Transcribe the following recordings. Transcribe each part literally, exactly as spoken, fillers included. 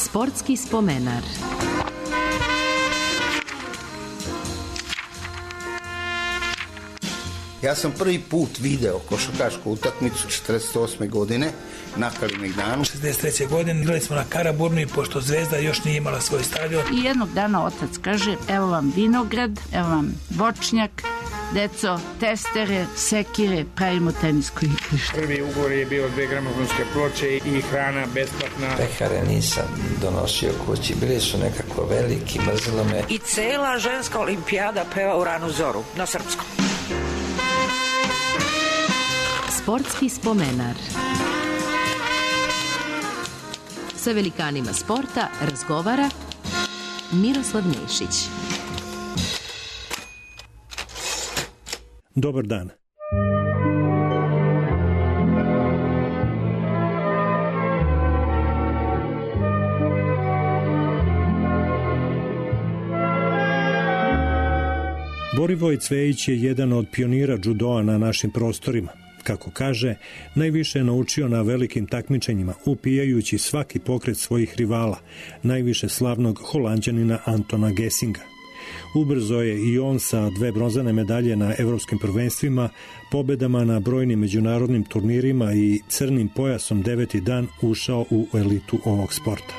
Sportski spomenar. Ja sam prvi put video košarkašku utakmicu četrdeset osme godine na Kalemegdanu. šezdeset treće godine igrali smo na Karaburnu i pošto Zvezda još nije imala svoj stadion. I jednog dana otac kaže, evo vam vinograd, evo vam voćnjak, deco, testere, sekire, pravimo tenisko igrište. Prvi ugovor je bio dve gramofonske ploče i hrana besplatna. Pehare nisam donosio kući, bili su nekako veliki, mrzilo me. I cela ženska olimpijada peva u ranu zoru, na srpskom. Sportski spomenar. Sa velikanima sporta razgovara Miroslav Nešić. Dobar dan. Borivoj Cvejić je jedan od pionira džudoa na našim prostorima. Kako kaže, najviše je naučio na velikim takmičenjima, upijajući svaki pokret svojih rivala, najviše slavnog Holanđanina Antona Gessinga. Ubrzo je i on sa dve bronzane medalje na evropskim prvenstvima, pobedama na brojnim međunarodnim turnirima i crnim pojasom deveti dan ušao u elitu ovog sporta.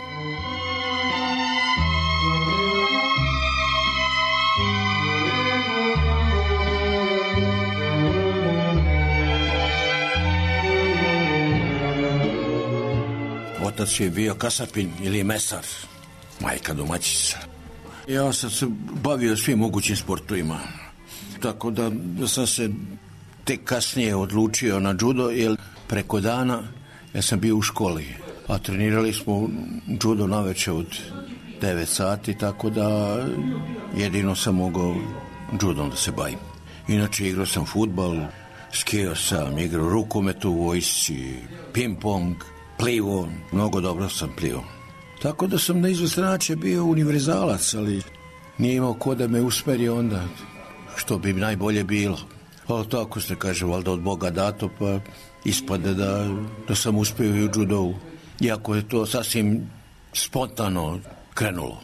Otac je bio kasapin ili mesar, majka domaćica. Ja sam se bavio svim mogućim sportovima, tako da, da sam se tek kasnije odlučio na judo, jer preko dana ja sam bio u školi, a trenirali smo judo naveče od devet sati, tako da jedino sam mogao judom da se bavim. Inače igrao sam fudbal, skijao sam, igrao rukomet u vojsci, ping-pong, plivo, mnogo dobro sam plivo. Tako da sam na izvestan način bio univerzalac, ali nije imao ko da me usmeri onda, što bi najbolje bilo. Ali tako se kaže, valjda od Boga dato, pa ispade da, da sam uspio i u judovu. Iako je to sasvim spontano krenulo.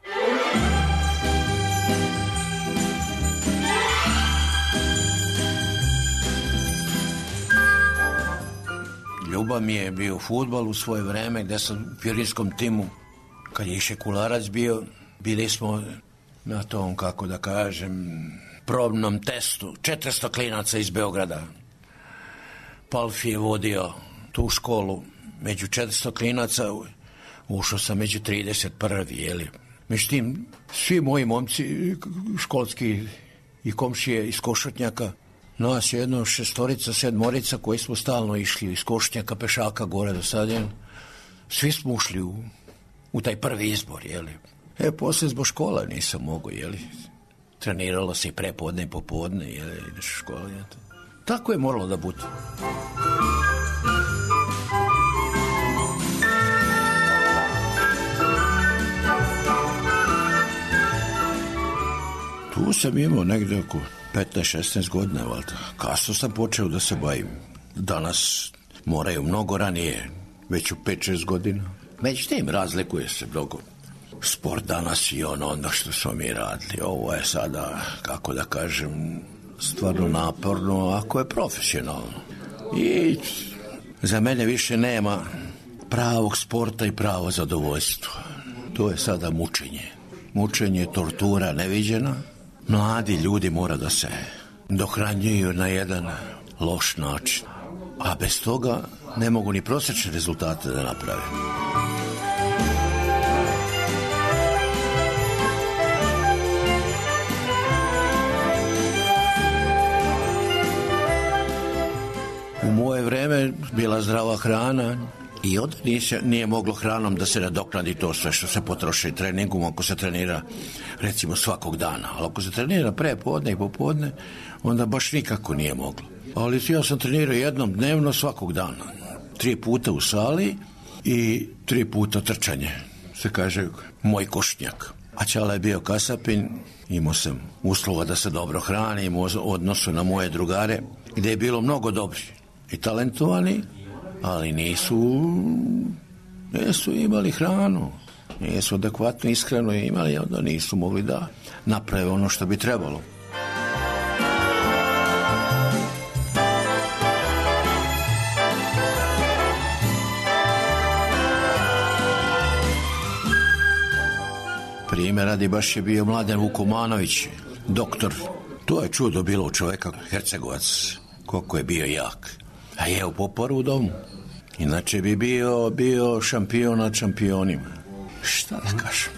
Ljubav mi je bio fudbal u svoje vreme, gde sam u pionirskom timu, kad je Iše Kularac bio, bili smo na tom, kako da kažem, probnom testu, četiristo klinaca iz Beograda. Palfi je vodio tu školu, među četiristo klinaca ušao sam među trideset prvi, jeli. Međutim, svi moji momci, školski i komšije iz Košutnjaka, nas je jedno šestorica, sedmorica koji smo stalno išli iz Košnjaka, pešaka, gore do Sadjan. Svi smo ušli u, u taj prvi izbor, jeli. E, posle zbog škola nisam mogao, jeli. Treniralo se i prepodne i popodne, jeli, ideš u školu, jeli. Tako je moralo da bude. Tu sam imao negde oko petnaest šesnaest godina, valjda. Kasno sam počeo da se bavim. Danas moraju mnogo ranije, već u pet šest godina. Međutim, razlikuje se mnogo. Sport danas i ono onda što smo mi radili. Ovo je sada, kako da kažem, stvarno naporno, ako je profesionalno. I za mene više nema pravog sporta i pravo zadovoljstvo. To je sada mučenje. Mučenje, tortura neviđena. Mladi ljudi mora da se dohranjuju na jedan loš način, a bez toga ne mogu ni prosječne rezultate da naprave. U moje vreme bila zdrava hrana i onda nije, nije moglo hranom da se nadoknadi to sve što se potroši treningom, ako se trenira recimo svakog dana. Ali ako se trenira pre podne i popodne, onda baš nikako nije moglo. Ali ja sam trenirao jednom dnevno svakog dana. Tri puta u sali i tri puta trčanje. Se kaže moj košnjak. A Čala je bio kasapin, imao sam uslova da se dobro hranim u odnosu na moje drugare, gde je bilo mnogo dobri i talentovani, ali nisu, nisu imali hranu. nisu adekvatno iskreno imali, onda nisu mogli da naprave ono što bi trebalo. Primjer radi baš je bio Mladen Vukomanović, doktor. To je čudo bilo u čoveka, Hercegovac, koliko je bio jak. A jeo poporu u domu. Inače bi bio, bio šampion nad šampionima. Šta da kažem?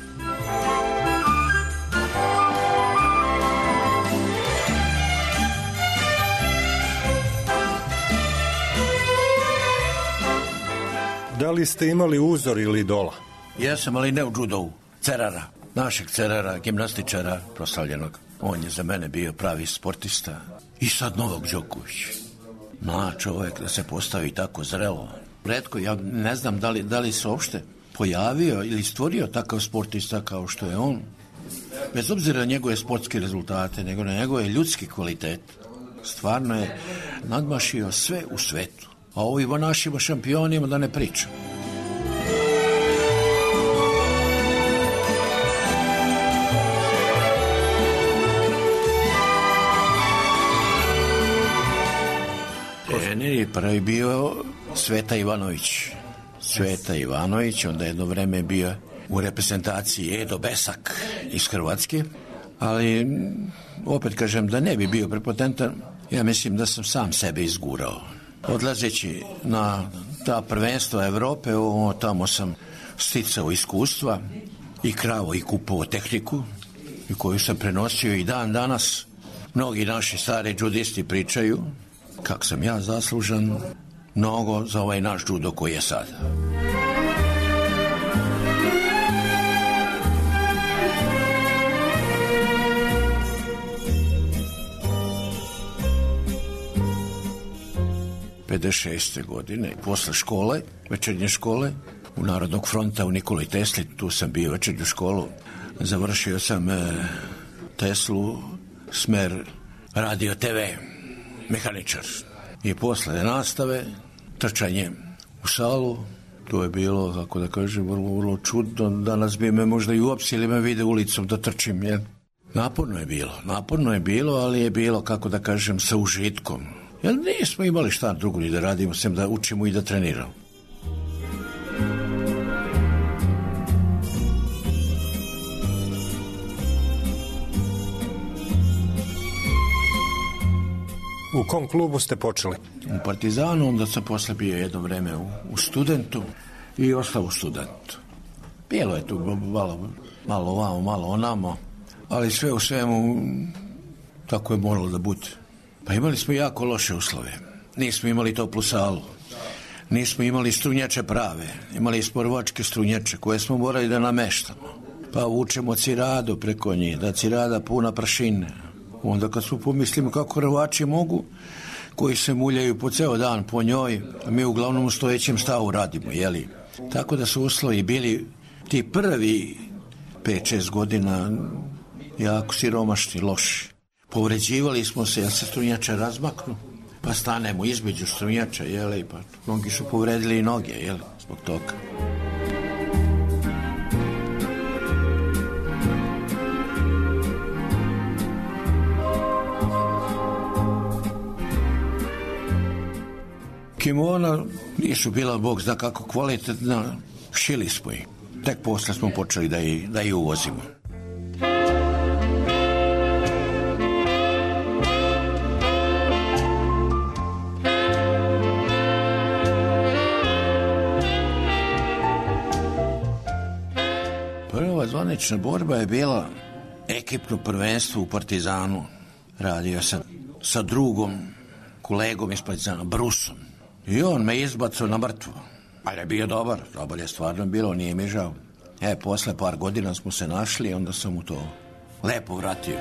Da li ste imali uzor ili idola? Jesam, ali ne u judovu. Cerara, našeg Cerara, gimnastičara proslavljenog. On je za mene bio pravi sportista. I sad Novak Đoković. Mlad čovjek da se postavi tako zrelo. Retko, ja ne znam da li, da li se uopšte pojavio ili stvorio takav sportista kao što je on. Bez obzira na njegove sportske rezultate, nego na njegove ljudski kvalitet. Stvarno je nadmašio sve u svetu. A ovima našima šampionima da ne pričam. Trener je prvi bio Sveta Ivanović. Sveta Ivanović, onda jedno vreme bio u reprezentaciji Edo Besak iz Hrvatske, ali opet kažem da ne bi bio prepotentan, ja mislim da sam sam sebe izgurao. Odlazeći na ta prvenstva Evrope, o, tamo sam sticao iskustva i kravo i kupovao tehniku i koju sam prenosio i dan danas. Mnogi naši stari judisti pričaju kako sam ja zaslužan mnogo za ovaj naš judo koji je sad. pedeset šeste godine, posle škole, večernje škole, u Narodnog fronta u Nikoli Tesli, tu sam bio večernju školu, završio sam e, Teslu, smer radio te ve, mehaničar. I posle nastave, trčanje u salu, to je bilo, kako da kažem, vrlo, vrlo čudno, danas bi me možda i uopsili me vide ulicom da trčim, jer naporno je bilo, naporno je bilo, ali je bilo, kako da kažem, sa užitkom. Jer nismo imali šta drugo ni da radimo, sem da učimo i da treniramo. U kom klubu ste počeli? U Partizanu, onda sam posle bio jedno vreme u, u Studentu i ostao u Studentu. Bilo je tu malo, malo ovamo, malo onamo, ali sve u svemu tako je moralo da bude. Pa imali smo jako loše uslove. Nismo imali toplu salu. Nismo imali strunjače prave. Imali smo rvačke strunjače koje smo morali da nameštamo. Pa vučemo ciradu preko njih, da cirada puna prašine. Onda kad smo pomislimo kako rvači mogu, koji se muljaju po ceo dan po njoj, a mi uglavnom u stojećem stavu radimo, jeli? Tako da su uslovi bili ti prvi pet šest godina jako siromašni, loši. Povređivali smo se, jer se strunjače razmaknu, pa stanemo između strunjača, jeli, pa mnogi su povredili i noge, jeli, zbog toga. Kimona nisu bila, Bog zna kako kvalitetna, šili smo ih. Tek posle smo počeli da i, da i uvozimo. Prva zvanična borba je bila ekipno prvenstvo u Partizanu. Radio sam sa drugom kolegom iz Partizana, Brusom. I on me izbacao na mrtvo. Ali je bio dobar, dobar je stvarno bilo, nije mi žao. E, posle par godina smo se našli i onda sam mu to lepo vratio.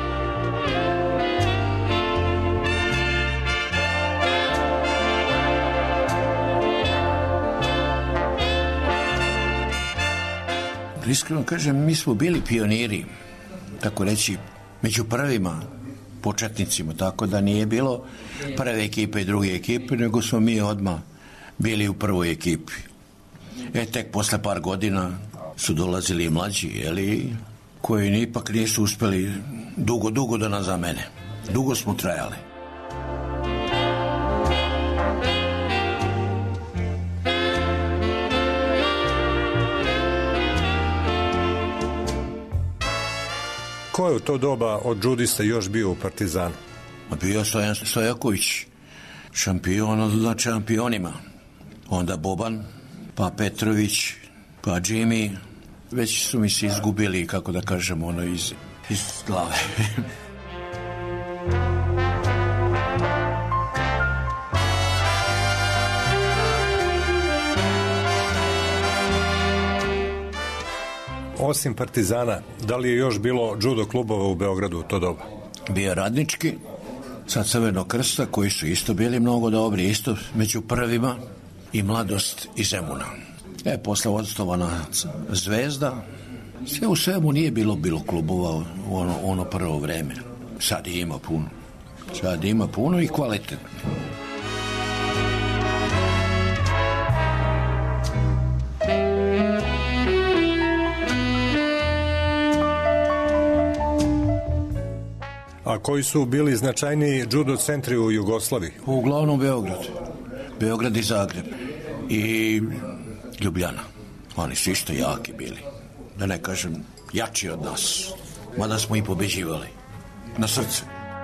Iskreno kažem, mi smo bili pioniri, tako reći, među prvima početnicima, tako da nije bilo prve ekipe i druge ekipe, nego smo mi odmah bili u prvoj ekipi. E, tek posle par godina su dolazili i mlađi, jeli, koji ipak nisu uspeli dugo, dugo da nas zamene. Dugo smo trajali. Ko je u to doba od džudista još bio u Partizanu? Bio Stojan Stojaković, šampion nad šampionima. Onda Boban, pa Petrović, pa Jimmy. Već su mi se izgubili, kako da kažem, ono iz, iz glave. Osim Partizana, da li je još bilo džudo klubova u Beogradu u to doba? Bio Radnički, sa Crvenog krsta, koji su isto bili mnogo dobri, isto među prvima, i Mladost iz Zemuna. E, posle odstovana Zvezda, sve u svemu nije bilo bilo klubova u ono, ono prvo vreme. Sad ima puno. Sad ima puno i kvalitetno. A koji su bili značajniji džudo centri u Jugoslaviji? Uglavnom Beograd. Beograd i Zagreb. I Ljubljana. Oni su isto jaki bili. Da ne kažem, jači od nas. Mada smo i pobeđivali. Na srce.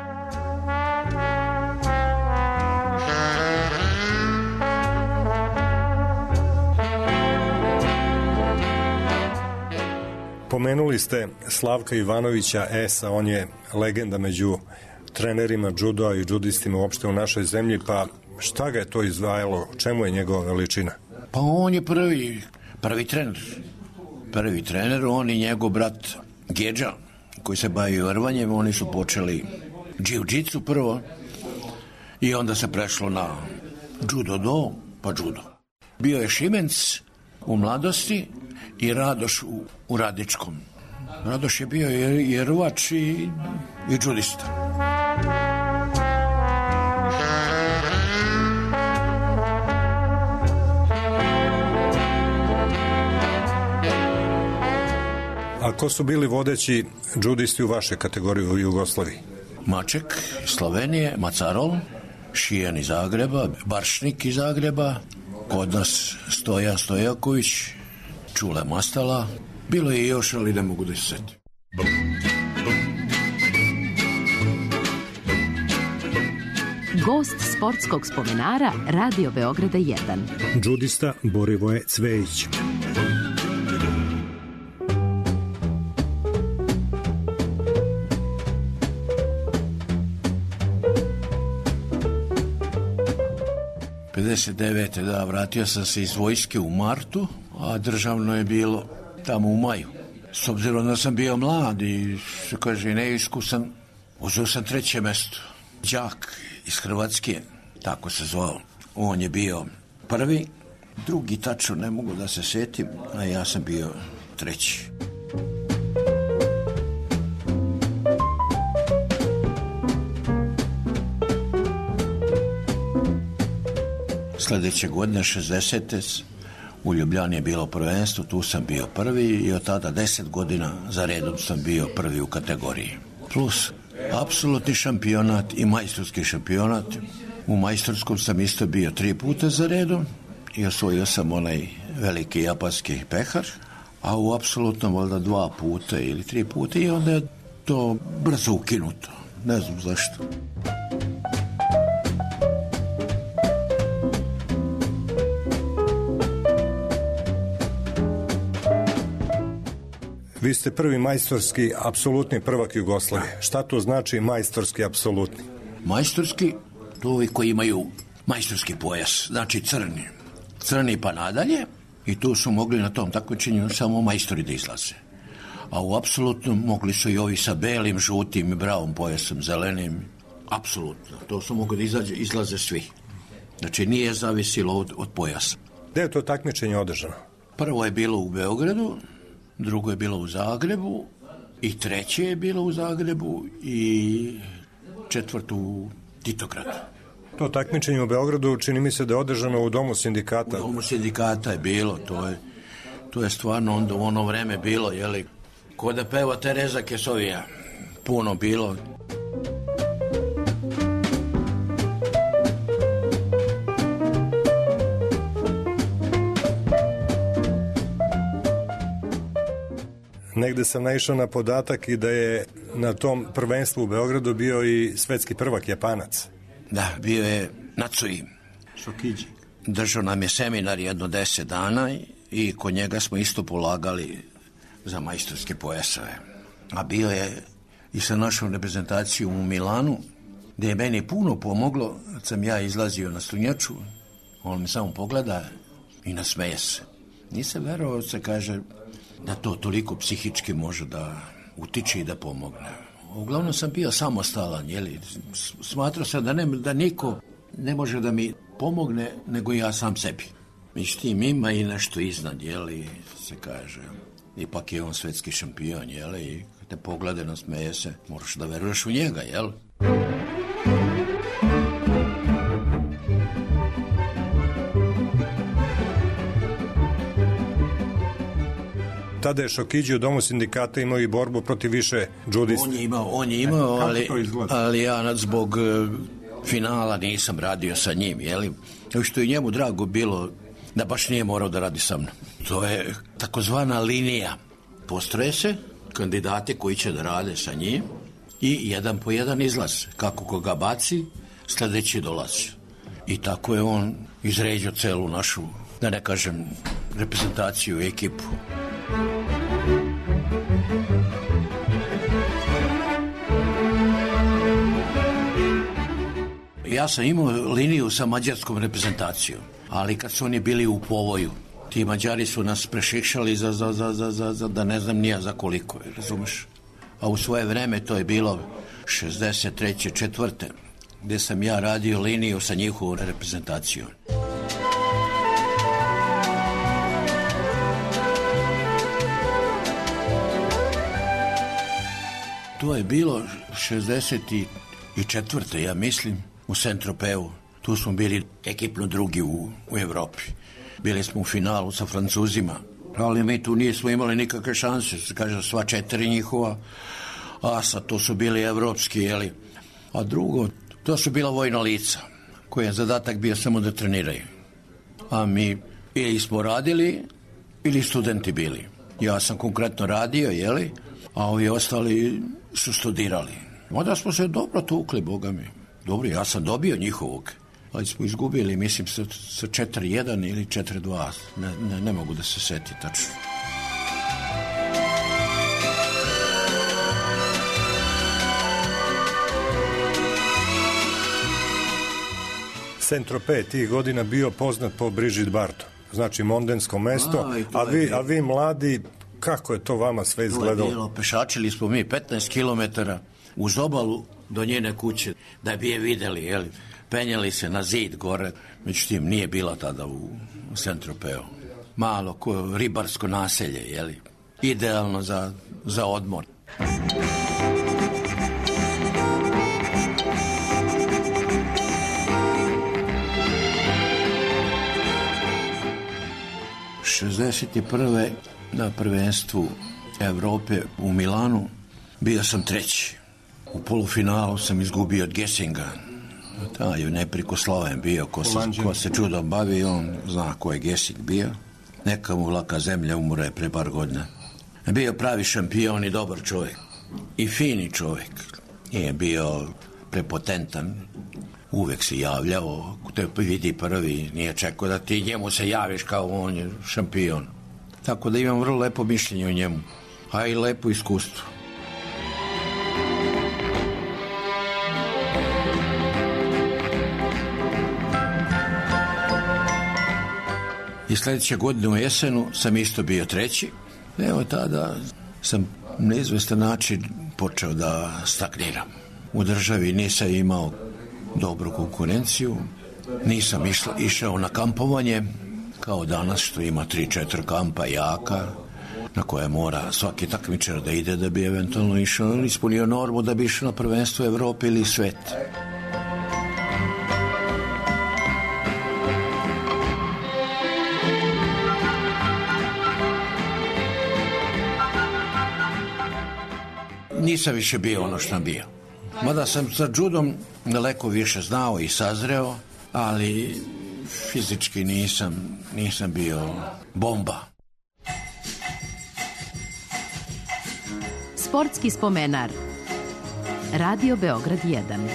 Pomenuli ste Slavka Ivanovića Esa, on je legenda među trenerima džudoa i džudistima uopšte u našoj zemlji, pa šta ga je to izdvajalo, čemu je njegova veličina? Pa on je prvi, prvi trener. Prvi trener, on i njegov brat Gedža, koji se bavio rvanjem, oni su počeli džiu-džicu prvo i onda se prešlo na džudo-do, pa džudo. Bio je Šimenc u mladosti i Radoš u, u Radničkom. Radoš je bio i, i rvač i, i džudista. A ko su bili vodeći džudisti u vaše kategorije u Jugoslaviji? Maček iz Slovenije, Macarol, Šijan iz Zagreba, Baršnik iz Zagreba, kod nas Stojan Stojaković, Čule Mastala. Bilo je još, ali ne mogu da se setim. Gost sportskog spomenara Radio Beograda jedan. Džudista Borivoje Cvejić. pedeset devete da, vratio sam se iz vojske u martu, a državno je bilo tamo u maju. S obzirom da sam bio mlad i, što kaže, neiskusan, uzeo sam treće mesto. Đak iz Hrvatske, tako se zvao. On je bio prvi, drugi tačno ne mogu da se setim, a ja sam bio treći. Sljedeće godine, šezdesete u Ljubljani je bilo prvenstvo, tu sam bio prvi i od tada deset godina za redom sam bio prvi u kategoriji. Plus apsolutni šampionat i majstorski šampionat. U majstorskom sam isto bio tri puta za redom i osvojio sam onaj veliki japanski pehar, a u apsolutnom valjda dva puta ili tri puta i onda je to brzo ukinuto. Ne znam zašto. Vi ste prvi majstorski apsolutni prvak Jugoslavije. Šta to znači majstorski apsolutni? Majstorski, to ovi koji imaju majstorski pojas, znači crni. Crni pa nadalje i tu su mogli na tom takmičenju samo majstori da izlaze. A u apsolutnom mogli su i ovi sa belim, žutim i bravom pojasom, zelenim. Apsolutno. To su mogli da izađe, izlaze svi. Znači nije zavisilo od, od pojasa. Gde je to takmičenje održano? Prvo je bilo u Beogradu, drugo je bilo u Zagrebu i treće je bilo u Zagrebu i četvrto u Titogradu. To takmičenje u Beogradu čini mi se da je održano u Domu sindikata. U Domu sindikata je bilo, to je, To je stvarno onda u ono vreme bilo, jeli, ko da peva Tereza Kesovija. Puno bilo. Negde sam naišao na podatak i da je na tom prvenstvu u Beogradu bio i svetski prvak Japanac. Da, bio je Natsui. Šokiđi. Držao nam je seminar jedno deset dana i kod njega smo isto polagali za majstorske pojasove. A bio je i sa našom reprezentacijom u Milanu, gde je meni puno pomoglo, kad sam ja izlazio na strunjaču, on mi samo pogleda i nasmeje se. Nisam verovao, se kaže, da to toliko psihički može da utiče i da pomogne. Uglavnom sam bio samostalan, jeli, smatrao sam da, ne, da niko ne može da mi pomogne, nego ja sam sebi. Međutim, ima i nešto iznad, jeli, se kaže, ipak je on svetski šampion, jeli, i kad te poglede, nasmeje se, moraš da veruješ u njega, jel? Tada je Šokiđi u Domu sindikata imao i borbu protiv više džudista. On je imao, on je imao, ali, ali ja zbog uh, finala nisam radio sa njim, jeli? Što je njemu drago bilo da baš nije morao da radi sa mnom. To je takozvana linija. Postroje se kandidati koji će da rade sa njim i jedan po jedan izlaz. Kako koga baci, sledeći dolazi. I tako je on izređao celu našu, da ne kažem, reprezentaciju, ekipu. Ja sam imao liniju sa mađarskom reprezentacijom, ali kad su oni bili u povoju, ti Mađari su nas prešišali za, za, za, za, za, za da ne znam nija za koliko, razumeš? A u svoje vreme to je bilo šezdeset treće četvrte gde sam ja radio liniju sa njihovom reprezentacijom. To je bilo šezdeset četvrte ja mislim, u Saint-Tropeu. Tu smo bili ekipno drugi u, u Evropi. Bili smo u finalu sa Francuzima, ali mi tu nismo imali nikakve šanse. Kaže, sva četiri njihova asa, to su bili evropski, jeli. A drugo, to su bila vojna lica, koja je zadatak bio samo da treniraju. A mi ili smo radili, ili studenti bili. Ja sam konkretno radio, jeli, a ovi ostali su studirali. Onda smo se dobro tukli, boga mi. Dobro, ja sam dobio njihovog, ali smo izgubili, mislim, sa, sa četiri jedan ili četiri dva. Ne, ne, ne mogu da se seti tačno. Saint-Tropez tih godina bio poznat po Brigitte Bardot, znači mondensko mesto, a, a, vi, a vi mladi, kako je to vama sve izgledalo? To je bilo, pešačili smo mi petnaest kilometara uz obalu do njene kuće, da bi je videli, jeli, penjali se na zid gore, međutim nije bila tada u, u Saint-Tropeu. Malo ko ribarsko naselje, jeli, idealno za, za odmor. šezdeset prve na prvenstvu Evrope u Milanu bio sam treći. U polufinalu sam izgubio od Gessinga. Taj je neprikosloven bio, ko se, ko se čudom bavi, on zna ko je Gessing bio. Neka mu laka zemlja, umro je pre par godina. Bio pravi šampion i dobar čovjek. I fini čovjek. Nije bio prepotentan. Uvek se javljao, te vidi prvi, nije čekao da ti njemu se javiš kao on je šampion. Tako da imam vrlo lepo mišljenje o njemu, a i lepo iskustvo. I sljedeće godine u jesenu sam isto bio treći. Evo tada sam na izvestan način počeo da stagniram. U državi nisam imao dobru konkurenciju, nisam išla, išao na kampovanje kao danas što ima tri četiri kampa jaka na koje mora svaki takmičar da ide da bi eventualno išao ili ispunio normu da bi išao na prvenstvo Evrope ili svet. nisam više bio ono što sam bio. Mada sam sa judom daleko više znao i sazreo, ali fizički nisam, nisam bio bomba. Sportski spomenar. Radio Beograd jedan.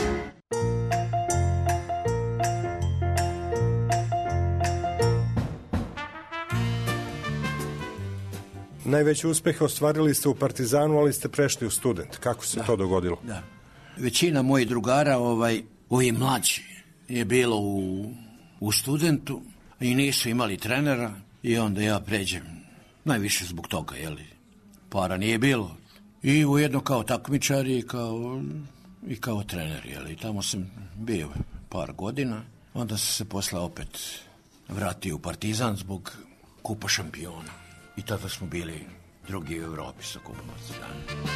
Najveći uspeh ostvarili ste u Partizanu, ali ste prešli u Student. Kako se da, to dogodilo? Da. Većina mojih drugara, ovaj, ovi mlađi, je bilo u, u Studentu i nisu imali trenera i onda ja pređem. Najviše zbog toga, jeli. Para nije bilo. I ujedno kao takmičar i kao, i kao trener, jeli. Tamo sam bio par godina. Onda sam se posle opet vratio u Partizan zbog Kupa šampiona. I tada smo bili drugi u Evropi sa Kupom Partizana.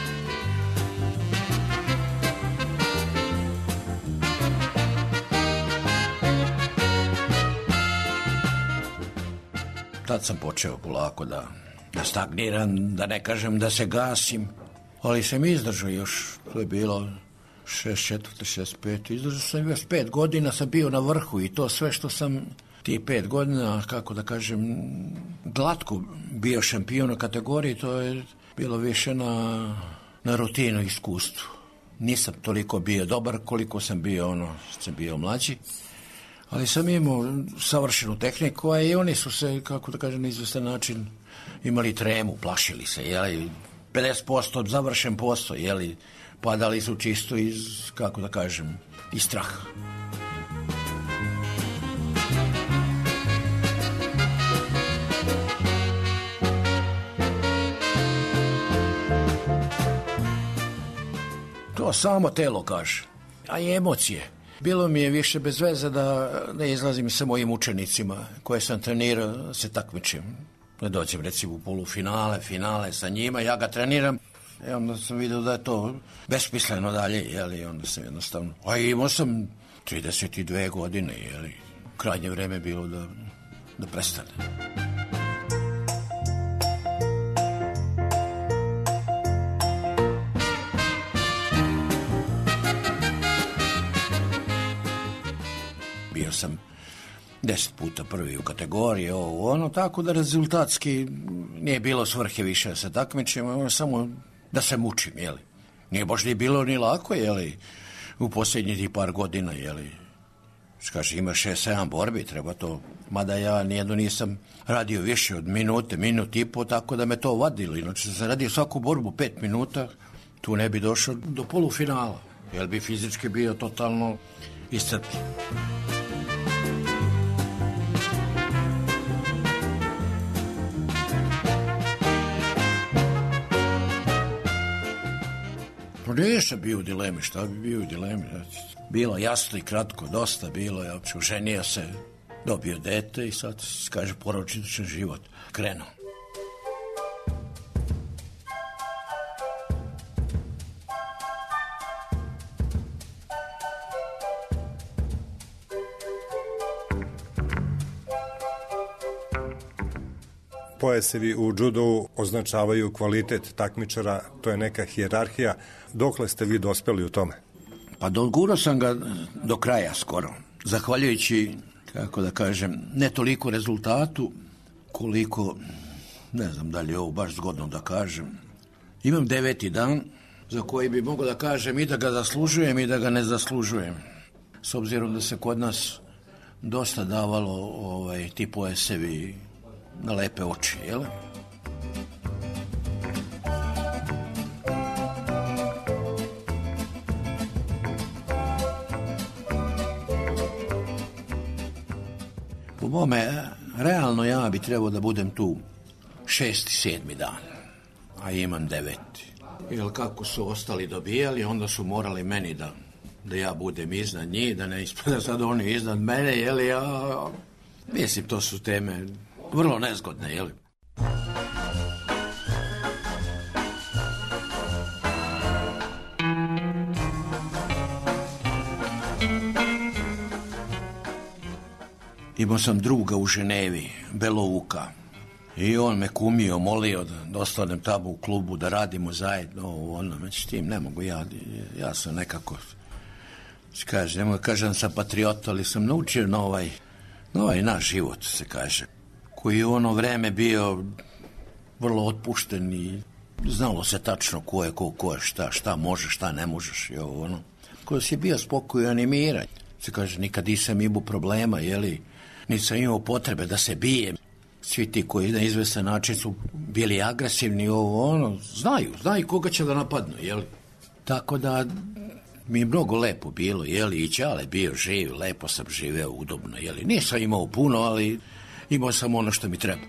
Tad sam počeo polako da, da stagniram, da ne kažem da se gasim, ali sam izdržao još, to je bilo šest četiri, šest pet, izdržao sam još pet godina, sam bio na vrhu i to sve što sam ti pet godina, kako da kažem, glatko bio šampion u kategoriji, to je bilo više na, na rutinu iskustvu. Nisam toliko bio dobar koliko sam bio ono, sam bio mlađi, ali sam imao savršenu tehniku, a i oni su se, kako da kažem, na izvestan način imali tremu, plašili se, jeli, pedeset posto završen posao, jeli, padali su čisto iz, kako da kažem, iz straha. To samo telo kaže, a i emocije. Bilo mi je više bez veze da ne izlazim sa mojim učenicima koje sam trenirao, se takmičim. Da dođem recimo u polufinale, finale sa njima, ja ga treniram. I onda sam vidio da je to besmisleno dalje, jeli, onda sam jednostavno... A imao sam trideset dve godine, jeli, krajnje vreme bilo da, da prestane. Bio sam deset puta prvi u kategoriji, ovo, ono, tako da rezultatski nije bilo svrhe više da se takmičim, samo da se mučim, jeli. Nije baš ni bilo ni lako, jeli, u posljednjih par godina, jeli. Kaže, ima šest, sedam borbi, treba to, mada ja nijedno nisam radio više od minute, minut i po, tako da me to vadilo. Inače, sam radio svaku borbu pet minuta, tu ne bi došao do polufinala, jer bi fizički bio totalno iscrpljen. Nisam bio u dilemi, šta bi bio u dilemi? Bilo jasno i kratko, dosta bilo. Ja oženio se, dobio dete i sad, kaže, porodičan život. Krenuo. Pojasevi u judu označavaju kvalitet takmičara, to je neka hijerarhija. Dokle ste vi dospeli u tome? Pa dogurao sam ga do kraja skoro. Zahvaljujući, kako da kažem, ne toliko rezultatu, koliko, ne znam da li je ovo baš zgodno da kažem. Imam deveti dan za koji bi mogao da kažem i da ga zaslužujem i da ga ne zaslužujem. S obzirom da se kod nas dosta davalo ovaj, ti pojasevi na lepe oči, jel? Po mome, realno ja bi trebao da budem tu šesti, sedmi dan, a imam deveti. Jer kako su ostali dobijali, onda su morali meni da, da ja budem iznad njih, da ne ispada sad oni iznad mene, jel? Ja, mislim, to su teme vrlo nezgodne, jel? Imao sam druga u Ženevi, Belovuka. I on me kumio, molio da, da ostanem tamo u klubu, da radimo zajedno, ono, međutim, ne mogu, ja, ja sam nekako, kaže, ne mogu kažem sam patriot, ali sam naučio na ovaj, na ovaj naš život, se kaže, koji je u ono vreme bio vrlo otpušten i znalo se tačno ko je, ko, ko je, šta, šta možeš, šta ne možeš, i ovo, ono, koji si je bio spokojan i miran, se kaže, nikad nisam imao problema, jeli, nisam imao potrebe da se bijem. Svi ti koji na izvestan način su bili agresivni, ovo, ono, znaju, znaju koga će da napadnu, jel? Tako da mi je mnogo lepo bilo, jel? I Ćale bio živ, lepo sam živeo, udobno, jel? Nisam imao puno, ali imao sam ono što mi treba.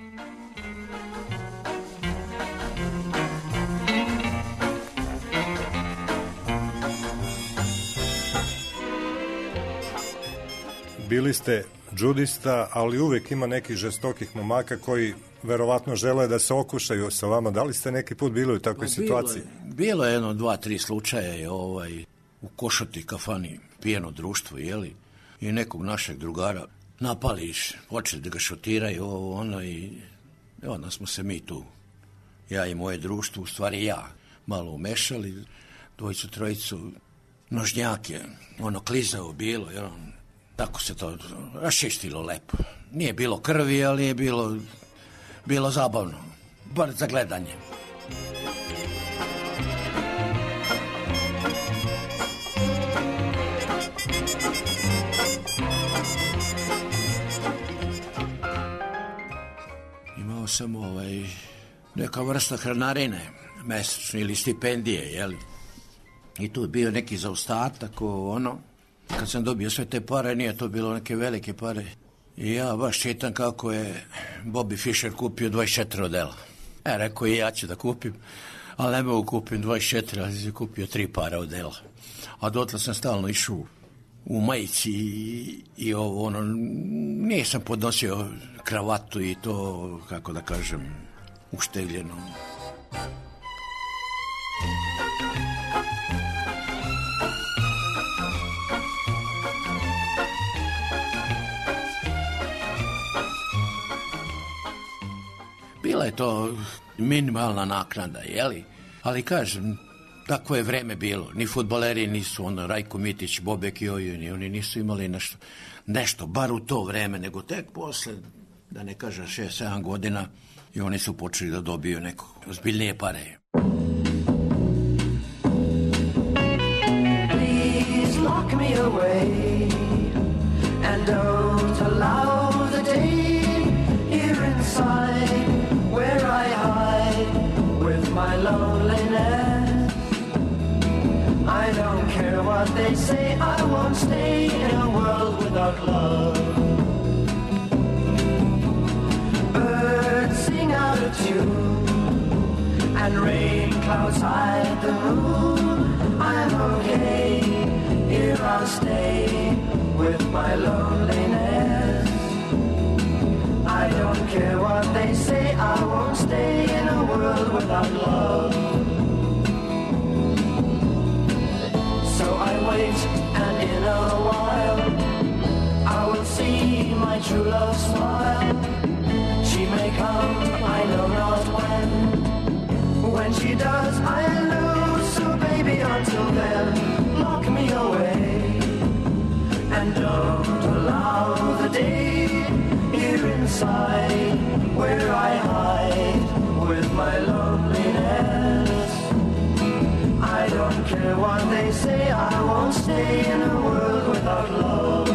Bili ste džudista, ali uvek ima nekih žestokih momaka koji verovatno žele da se okušaju sa vama. Da li ste neki put bili u takvoj no, situaciji? Bilo je, bilo je jedno, dva, tri slučaja je ovaj, u Košoti kafani pijeno društvo, jeli, i nekog našeg drugara napališ, počeli da ga šotiraju, ovo, ono, i onda smo se mi tu, ja i moje društvo, u stvari ja, malo umešali, dvojicu, trojicu, nožnjake, ono, klizao bilo, jer on, tako se to raščistilo lepo. Nije bilo krvi, ali je bilo, bilo zabavno. Bar za gledanje. Imao sam ovaj, neka vrsta hranarine, mesečne ili stipendije, jeli? I tu je bio neki zaostatak, ono. Kad sam dobio sve te pare, nije to bilo neke velike pare. I ja baš čitam kako je Bobby Fischer kupio dvadeset četiri odela. E, rekao i ja ću da kupim, ali ne mogu kupim dvadeset četiri, ali sam kupio tri para odela. A dotle sam stalno išao u majici i, i ovo, ono, nisam podnosio kravatu i to, kako da kažem, uštevljeno. Bila je to minimalna naknada, jeli? Ali kažem, tako je vreme bilo. Ni fudbaleri nisu, ono, Rajko Mitić, Bobek i Ojuni, oni nisu imali nešto, nešto, bar u to vreme, nego tek posle, da ne kažem, šest, sedam godina, i oni su počeli da dobiju neko ozbiljnije pare. Please lock me away and don't allow the day here inside where I hide with my loneliness. I don't care what they say, I won't stay in a world without love. Birds sing out a tune and rain clouds hide the moon. I'm okay, here I'll stay with my loneliness. I don't care what they say, I won't stay in a world without love. So I wait, and in a while I will see my true love smile. She may come, I know not when. When she does, I lose. So baby, until then, lock me away and don't allow the day here inside where I hide with my loneliness. I don't care what they say, I won't stay in a world without love.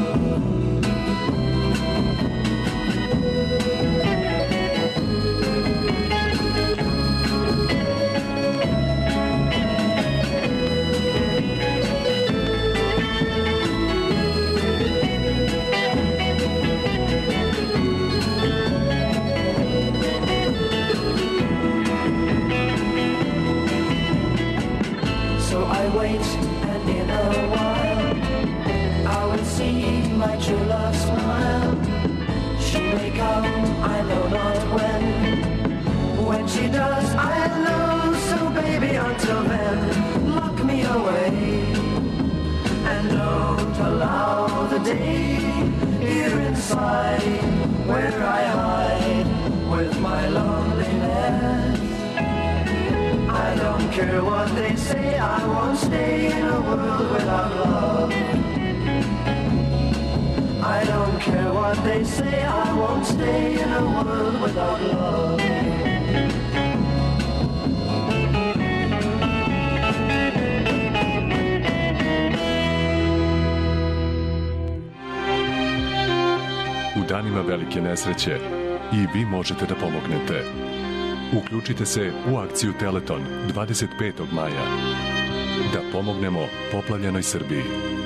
Wait, and in a while I will see my true love smile. She may come, I know not when. When she does, I know. So baby, until then, lock me away and don't allow the day here inside where I hide with with my loneliness. I don't care what they say, I won't stay in a world without love. I don't care what they say, I won't stay in a world without love. U danima velike nesreće i vi možete da pomognete. Uključite se u akciju Teleton dvadeset petog maja. Da pomognemo poplavljenoj Srbiji.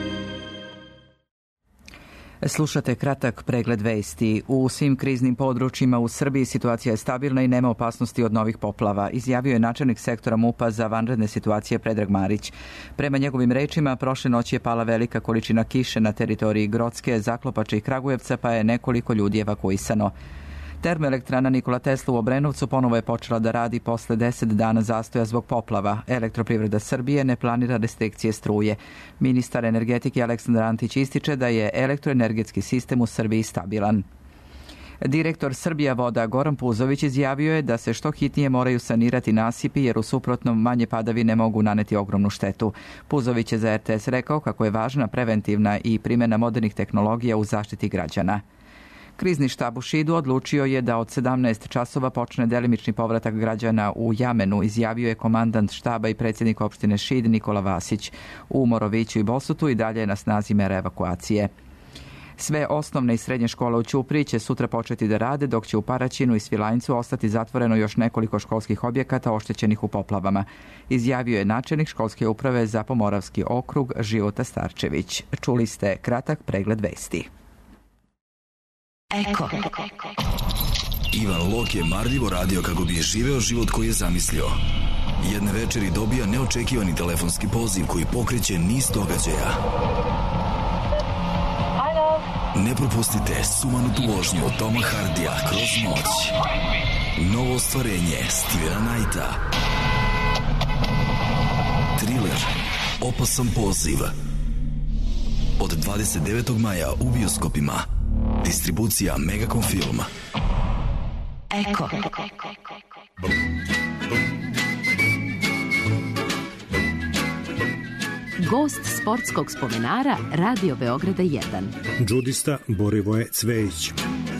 Slušate kratak pregled vesti. U svim kriznim područjima u Srbiji situacija je stabilna i nema opasnosti od novih poplava, izjavio je načelnik sektora MUP-a za vanredne situacije Predrag Marić. Prema njegovim rečima, prošle noći je pala velika količina kiše na teritoriji Grocke, Zaklopača i Kragujevca, pa je nekoliko ljudi evakuisano. Termoelektrana Nikola Tesla u Obrenovcu ponovo je počela da radi posle deset dana zastoja zbog poplava. Elektroprivreda Srbije ne planira restrikcije struje. Ministar energetike Aleksandar Antić ističe da je elektroenergetski sistem u Srbiji stabilan. Direktor Srbija voda Goran Puzović izjavio je da se što hitnije moraju sanirati nasipi jer u suprotnom manje padavine mogu naneti ogromnu štetu. Puzović je za er te es rekao kako je važna preventivna i primjena modernih tehnologija u zaštiti građana. Krizni štab u Šidu odlučio je da od sedamnaest časova počne delimični povratak građana u Jamenu, izjavio je komandant štaba i predsjednik opštine Šid Nikola Vasić. U Moroviću i Bosutu i dalje je na snazi mera evakuacije. Sve osnovne i srednje škole u Ćupriji će sutra početi da rade, dok će u Paraćinu i Svilajncu ostati zatvoreno još nekoliko školskih objekata oštećenih u poplavama, izjavio je načelnik školske uprave za Pomoravski okrug Života Starčević. Čuli ste kratak pregled vesti. Eko. Ivan Lok je marljivo radio kako bi je živeo život koji je zamislio. Jedne večeri dobija neočekivani telefonski poziv koji pokreće niz događaja. Ne propustite sumanutu vožnju Toma Hardija kroz noć. Novo ostvarenje Stevena Knighta. Thriller Opasan poziv. Od dvadeset devetog maja u bioskopima. Distribucija Megacom Film. Eko. Gost sportskog spomenara Radio Beograda jedan. Džudista Borivoje Cvejić.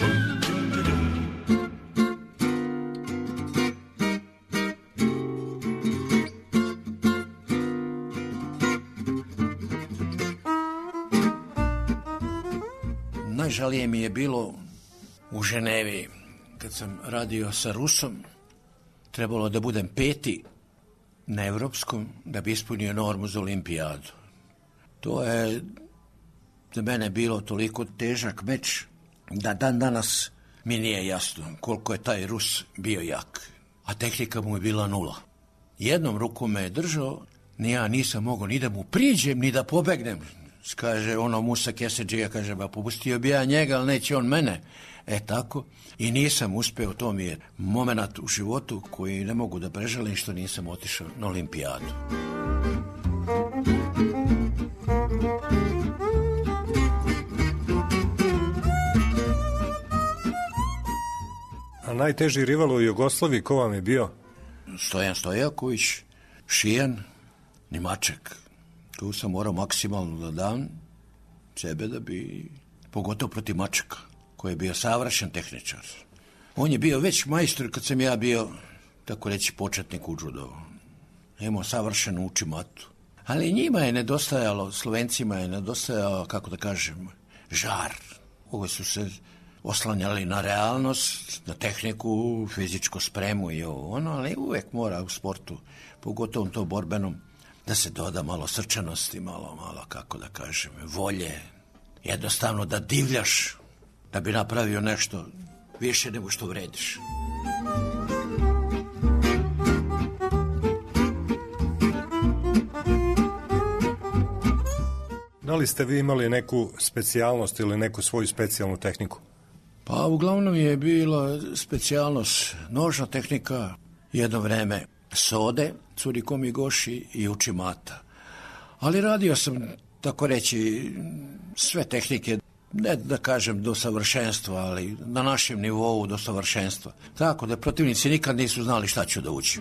Najžalije mi je bilo u Ženevi, kad sam radio sa Rusom, trebalo da budem peti na evropskom da bi ispunio normu za olimpijadu. To je za mene bilo toliko težak meč da dan danas mi nije jasno koliko je taj Rus bio jak, a tehnika mu je bila nula. Jednom rukom me je držao, ni ja nisam mogao ni da mu priđem, ni da pobegnem. Kaže ono Musa Keseđija, kaže, ba popustio bi ja njega, ali neće on mene. E tako, i nisam uspeo, to mi je moment u životu koji ne mogu da prežalim što nisam otišao na olimpijadu. A najteži rival u Jugoslaviji, ko vam je bio? Stojan Stojaković, Šijan, Nimaček. Tu sam morao maksimalno da dam sebe da bi, pogotovo protiv Mačeka, koji je bio savršen tehničar. On je bio već majstor kad sam ja bio, tako reći, početnik u džudovu. Imao savršenu učimatu. Ali njima je nedostajalo, Slovencima je nedostajalo, kako da kažem, žar. Ovo su se oslanjali na realnost, na tehniku, fizičku spremu i ovo ono, ali uvek mora u sportu, pogotovo to borbenom, da se doda malo srčanosti, malo, malo, kako da kažem, volje. Jednostavno da divljaš, da bi napravio nešto više nego što vrediš. Da li ste vi imali neku specijalnost ili neku svoju specijalnu tehniku? Pa uglavnom je bila specijalnost nožna tehnika, jedno vreme sode, curikomi goši i učimata. Ali radio sam, tako reći, sve tehnike ne da kažem do savršenstva, ali na našem nivou do savršenstva. Tako da protivnici nikad nisu znali šta ću da učim.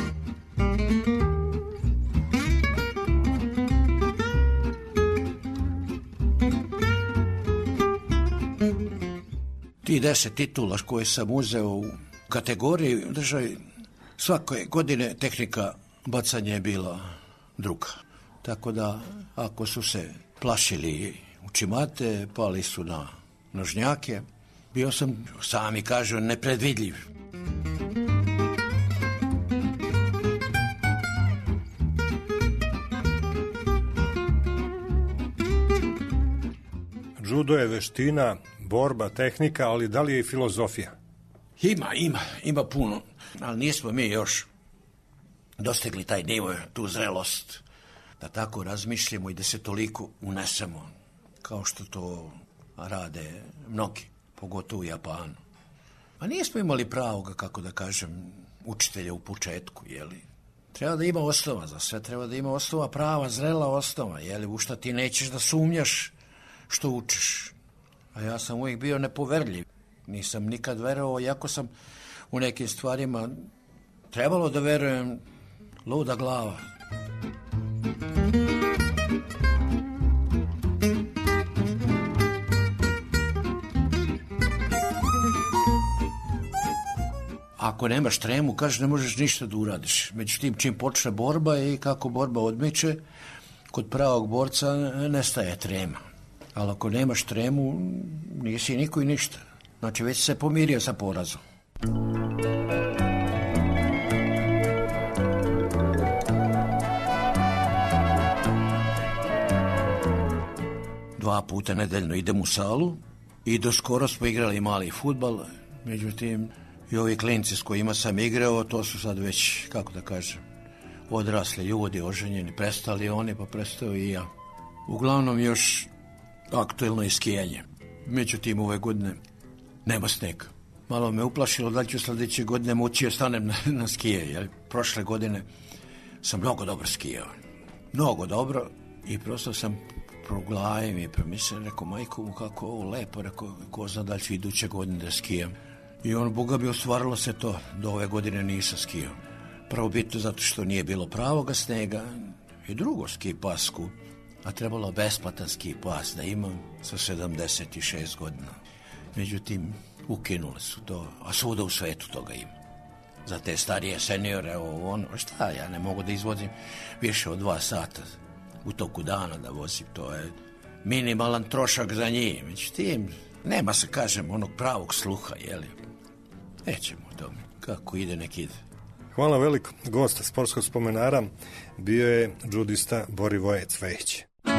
Ti deset titula koje sam uzeo u kategoriji državi, svake godine tehnika bacanja je bila druga. Tako da ako su se plašili učimate, pali su na nožnjake, bio sam, sami kažu, nepredvidljiv. Judo je veština, borba, tehnika, ali da li je i filozofija? Ima, ima, ima puno, ali nismo mi još dostigli taj nivo, tu zrelost, da tako razmišljamo i da se toliko unesemo, kao što to rade mnogi, pogotovo u Japanu. A nismo imali pravoga, kako da kažem, učitelja u početku, jeli? Treba da ima osnova za sve, treba da ima osnova prava, zrela osnova, jeli? U šta ti nećeš da sumnjaš što učiš. A ja sam uvijek bio nepoverljiv. Nisam nikad verovao, iako sam u nekim stvarima trebalo da verujem, luda glava. Ako nemaš tremu, kažeš, ne možeš ništa da uradiš. Međutim, čim počne borba i kako borba odmiče, kod pravog borca nestaje trema. Ali ako nemaš tremu, nisi niko i ništa. Znači, već se pomirio sa porazom. Dva puta nedeljno idem u salu i do skoro smo igrali mali fudbal. Međutim, i ovi klinci s kojima sam igrao, to su sad već, kako da kažem, odrasli ljudi, oženjeni, prestali oni, pa prestao i ja. Uglavnom još aktuelno je skijanje. Međutim, ove godine nema snega. Malo me uplašilo da ću sljedeće godine moći stanem na, na skije. Jer prošle godine sam mnogo dobro skijao. Mnogo dobro i prosto sam proglavim i promislio, rekao, majko mu kako ovo lepo, rekao, ko zna da ću iduće godine da skijam. I on, Boga bi, ostvarilo se to, do ove godine nisam skijao. Prvo bitno zato što nije bilo pravoga snega i drugo ski pasku, a trebalo besplatan ski pas da imam sa sedamdeset šest godina. Međutim, ukinule su to, a svuda u svetu toga ima. Za te starije seniore, ovo, ono, šta, ja ne mogu da izvozim više od dva sata u toku dana da vozim, to je minimalan trošak za njih. Međutim, nema se, kažem, onog pravog sluha, jeli? Nećemo o tome, kako ide, nek ide. Hvala veliko. Gosta sportskog spomenara bio je džudista Borivoje Cvejić.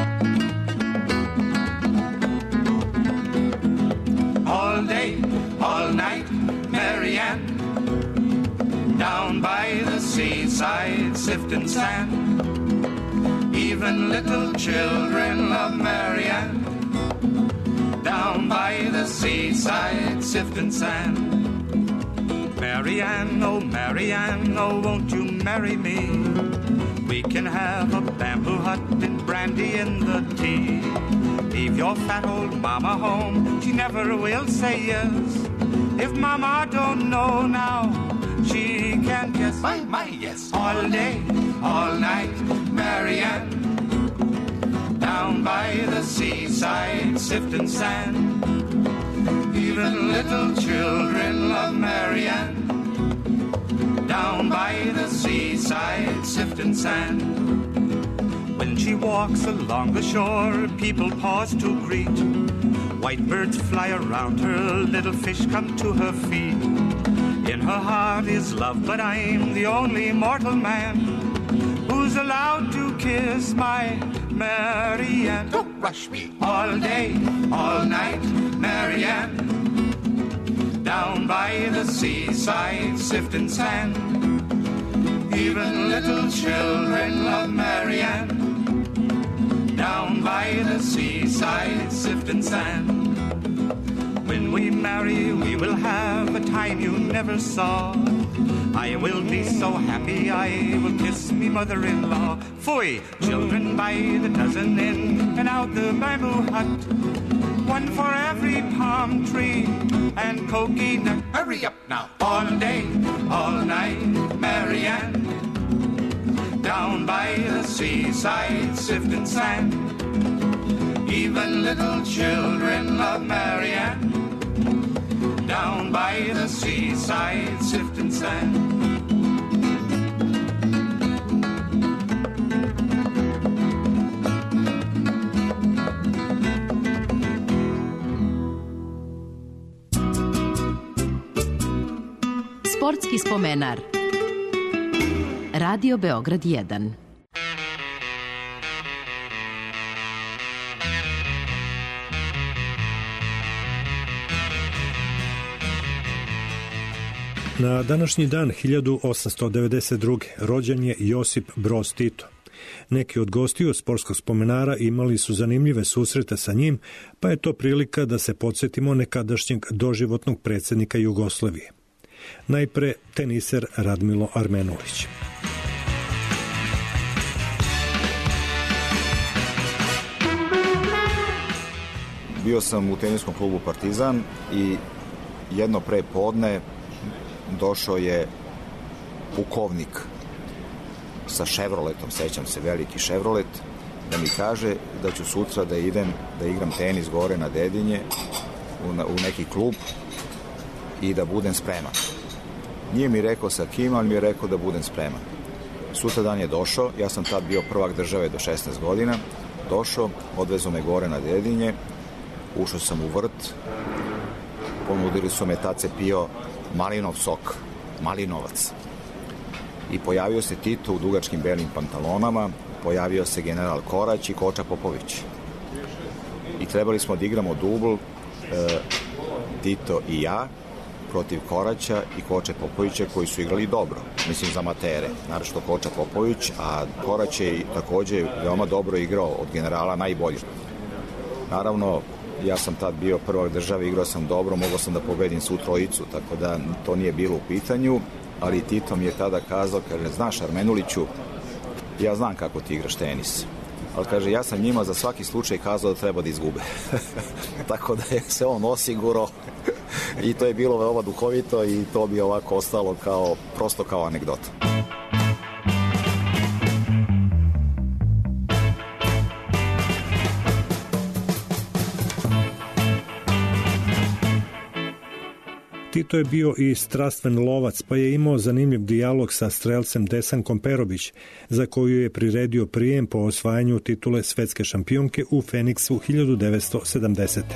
All day, all night, Marianne, down by the seaside, sifting sand. Even little children love Marianne, down by the seaside, sifting sand. Marianne, oh Marianne, oh won't you marry me? We can have a bamboo hut and brandy in the tea. Leave your fat old mama home, she never will say yes. If mama don't know now, she can guess. My, my, yes. All day, all night, Marianne, down by the seaside, sifting sand. Even little children love Marianne, down by the seaside, sifting sand. When she walks along the shore, people pause to greet. White birds fly around her, little fish come to her feet. In her heart is love, but I'm the only mortal man who's allowed to kiss my Marianne. Don't rush me. All day, all night, Marianne, down by the seaside, sifting sand. Even little children love Marianne, down by the seaside, sifting sand. When we marry, we will have a time you never saw. I will be so happy, I will kiss me mother-in-law. Phooey! Children by the dozen in and out the bamboo hut. one for every palm tree and coconut. Hurry up now. All day, all night, Marianne. Down by the seaside, sifting sand. Even little children love Marianne. Down by the seaside, sifting sand. Sportski spomenar. Radio Beograd jedan. Na današnji dan hiljadu osamsto devedeset druge. rođen je Josip Broz Tito. Neki od gostiju sportskog spomenara imali su zanimljive susrete sa njim, pa je to prilika da se podsjetimo nekadašnjeg doživotnog predsjednika Jugoslavije. Najpre teniser Radmilo Armenulić. Bio sam u teniskom klubu Partizan i jedno pre podne došao je pukovnik sa Chevroletom, sećam se, veliki Chevrolet, da mi kaže da ću sutra da idem da igram tenis gore na Dedinje u, u neki klub i da budem spreman. Nije mi rekao sa kim, ali mi je rekao da budem spreman. Sutra dan je došao, ja sam tad bio prvak države do šesnaest godina, došao, odvezo me gore na Dedinje, ušao sam u vrt, ponudili su me, tad se pio malinov sok, malinovac. I pojavio se Tito u dugačkim belim pantalonama, pojavio se general Korać i Koča Popović. I trebali smo da igramo dubl, e, Tito i ja, protiv Koraća i Koče Popovića, koji su igrali dobro, mislim za amatere, naročito Koča Popović, a Korać je takođe veoma dobro igrao, od generala najbolji. Naravno, ja sam tad bio prvak države, igrao sam dobro, mogao sam da pobedim svu trojicu, tako da to nije bilo u pitanju, ali Tito mi je tada kazao, kaže, znaš Armenuliću, ja znam kako ti igraš tenis, ali kaže, ja sam njima za svaki slučaj kazao da treba da izgube. Tako da je se on osigurao i to je bilo veoma duhovito i to bi ovako ostalo kao, prosto kao anegdota. Tito je bio i strastven lovac, pa je imao zanimljiv dijalog sa strelcem Desankom Perović, za koju je priredio prijem po osvajanju titule svetske šampionke u Feniksu hiljadu devetsto sedamdesete.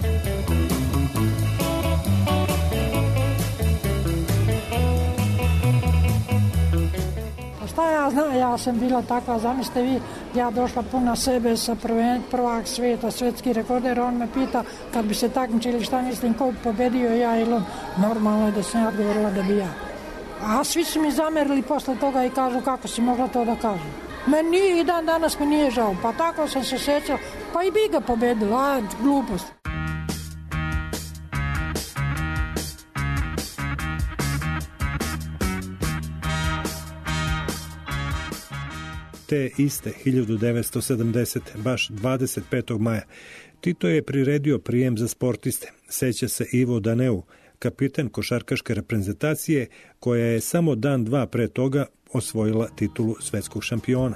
Šta ja znam, ja sam bila takva, zamislite vi, ja došla puna sebe sa prven, prvak sveta, svetski rekorder, on me pita kad bi se takmičili šta mislim, ko bi pobedio ja ili on, normalno je da sam ja odgovorila da bi ja. A svi su mi zamerili posle toga i kažu kako si mogla to da kažu. Meni nije, i dan danas mi nije žao, pa tako sam se sjećala, pa i bi ga pobedila, a glupost. Te iste hiljadu devetsto sedamdesete. baš dvadeset petog maja, Tito je priredio prijem za sportiste. Seća se Ivo Daneu, kapiten košarkaške reprezentacije, koja je samo dan dva pre toga osvojila titulu svetskog šampiona.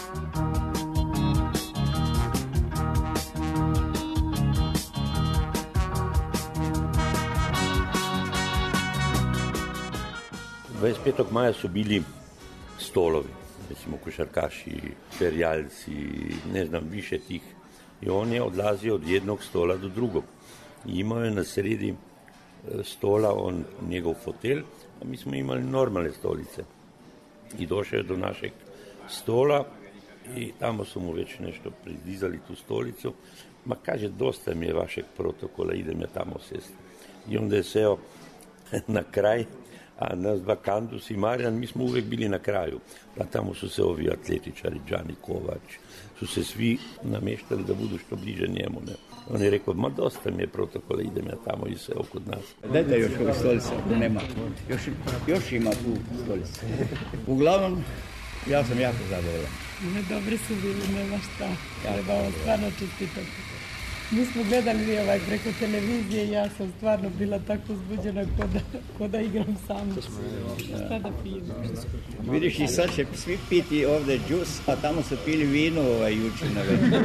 dvadeset petog maja su bili stolovi, recimo košarkaši, ferijalci, ne znam, više tih. I on je odlazio od jednog stola do drugog. I imao je na sredi stola on njegov fotelj, a mi smo imali normalne stolice. I došao je do našeg stola i tamo su mu već nešto pridizali tu stolicu. Ma kaže, dosta mi je vašeg protokola, idem ja tamo sesti. I onda je seo na kraj, a nas dva Kandus i Marijan, mi smo uvek bili na kraju. Pa tamo su se ovi atletičari, Đani Kovač, su se svi nameštali da budu što bliže njemu. Ne? On je rekao, ma dosta mi je protokola, idem ja tamo i seo kod nas. Dajte još ove stolice, nema. Još, još ima tu stolice. Uglavnom, ja sam jako zadovoljan. Ne, dobri su bili, nema šta. Treba vam stvarno čestitati. Mi smo gledali ovaj preko televizije i ja sam stvarno bila tako uzbuđena ko da, ko da igram sam. Šta da pijem? Vidiš, i sad će svi piti ovde džus, a tamo su pili vino ovaj juče na večer.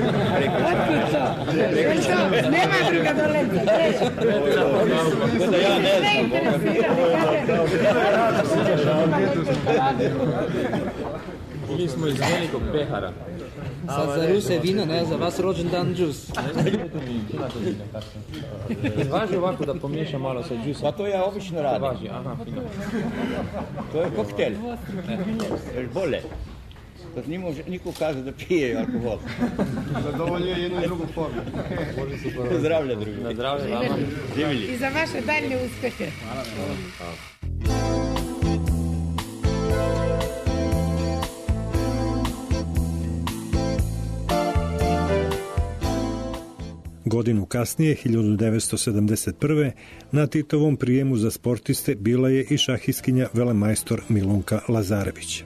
Nema druga doleća. Da ja ne znam. Bili smo iz velikog pehara. Sad za Ruse vino, ne, za vas rođendan džus. Važi ovako da pomiješam malo sa džusom. Pa to ja obično radim. Važi, aha, fino. To je koktel. Još bolje. Kad niko kaže da pije alkohol. Zadovoljuje jednu i drugu formu. Zdravlje drugi. Na zdravlje vama. I za vaše daljne uspehe. Hvala. Godinu kasnije, hiljadu devetsto sedamdeset prve. na Titovom prijemu za sportiste bila je i šahiskinja velemajstor Milunka Lazarević.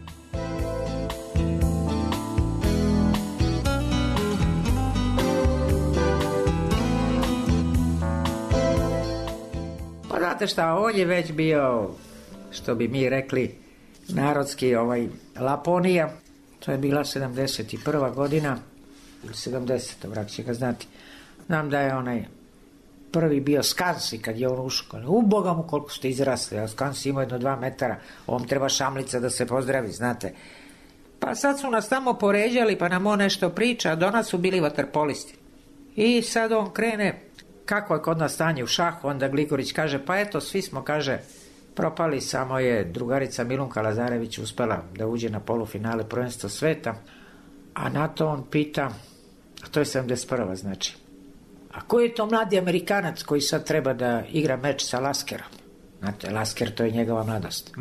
Pa znate šta, on je već bio, što bi mi rekli, narodski ovaj Laponija. To je bila sedamdeset prva godina, ili sedamdeseta, vrak će ga znati. Znam da je onaj prvi bio Skansi kad je on ušao. U Boga mu koliko ste izrasli, a Skansi ima jedno dva metara, ovom treba šamlica da se pozdravi, znate. Pa sad su nas tamo poređali, pa nam on nešto priča, a do nas su bili vaterpolisti. I sad on krene, kako je kod nas stanje u šahu, onda Gligorić kaže, pa eto, svi smo, kaže, propali, samo je drugarica Milunka Lazarević uspela da uđe na polufinale prvenstva sveta, a na to on pita, a to je sedamdeset prva znači, a koji je to mladi Amerikanac koji sad treba da igra meč sa Laskerom? Znate, Lasker, to je njegova mladost.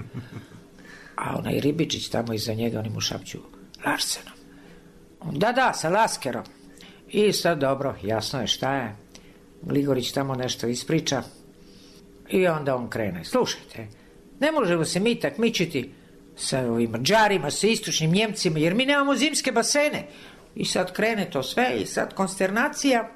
A onaj Ribičić tamo iza njega, oni mu šapću Larsenom. Da, da, sa Laskerom. I sad dobro, jasno je šta je. Gligorić tamo nešto ispriča i onda on krene. Slušajte, ne možemo se mi takmičiti sa ovim Mađarima, sa istočnim Njemcima, jer mi nemamo zimske basene. I sad krene to sve i sad konsternacija,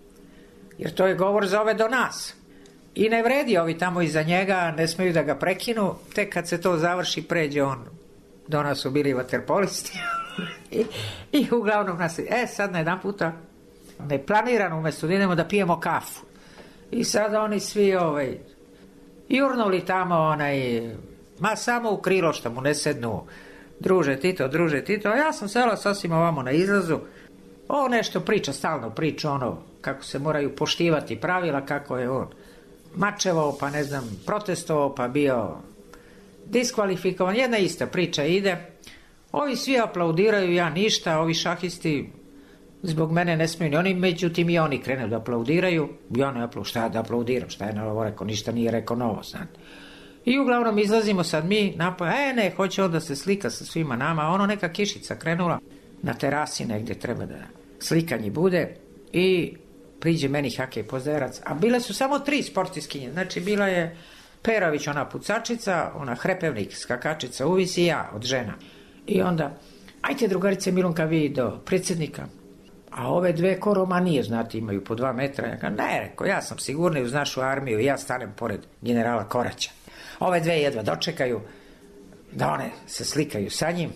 jer to je govor za ove do nas. I ne vredi, ovi tamo iza njega ne smeju da ga prekinu, tek kad se to završi pređe on, do nas su bili vaterpolisti. I, I uglavnom nas, e sad na jedan puta neplanirano, umjesto da idemo da pijemo kafu. I sad oni svi ovaj, jurnuli tamo onaj, ma samo u krilo što mu ne sednu, druže Tito, druže Tito, a ja sam sela sasvim ovamo na izlazu, on nešto priča, stalno priča ono, kako se moraju poštivati pravila, kako je on mačevao, pa ne znam, protestovao, pa bio diskvalifikovan, jedna ista priča ide, ovi svi aplaudiraju, ja ništa, ovi šahisti zbog mene ne smiju ni oni, međutim i oni krenu da aplaudiraju, ja ne aplaudiram, šta da aplaudiram, šta je na ovo rekao, ništa nije rekao novo, znate. I uglavnom izlazimo sad mi napoj, e ne, hoće on da se slika sa svima nama, ono neka kišica krenula na terasi negdje treba da slikanje bude i priđe meni Hakej Pozderac, a bile su samo tri sportiskinje, znači bila je Perović, ona pucačica, ona Hrepevnik, skakačica uvisi i ja od žena. I onda, ajte drugarice Milunka vi do predsjednika, a ove dve ko Romanije, znate, imaju po dva metra, ja kažem, ne, reko, ja sam sigurniji uz našu armiju, ja stanem pored generala Koraća. Ove dve jedva dočekaju da one se slikaju sa njim